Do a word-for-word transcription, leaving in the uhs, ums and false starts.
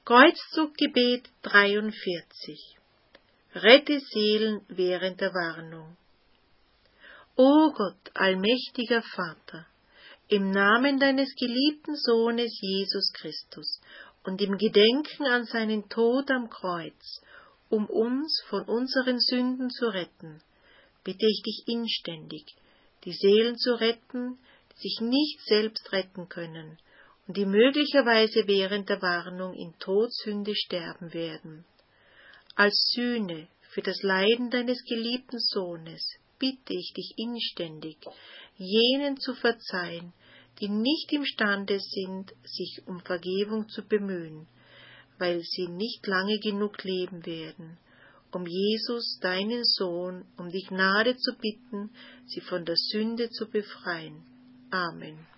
Kreuzzuggebet dreiundvierzig. Rette Seelen während der Warnung. O Gott, allmächtiger Vater, im Namen deines geliebten Sohnes Jesus Christus und im Gedenken an seinen Tod am Kreuz, um uns von unseren Sünden zu retten, bitte ich dich inständig, die Seelen zu retten, die sich nicht selbst retten können und die möglicherweise während der Warnung in Todsünde sterben werden. Als Sühne für das Leiden deines geliebten Sohnes bitte ich dich inständig, jenen zu verzeihen, die nicht imstande sind, sich um Vergebung zu bemühen, weil sie nicht lange genug leben werden, um Jesus, deinen Sohn, um die Gnade zu bitten, sie von der Sünde zu befreien. Amen.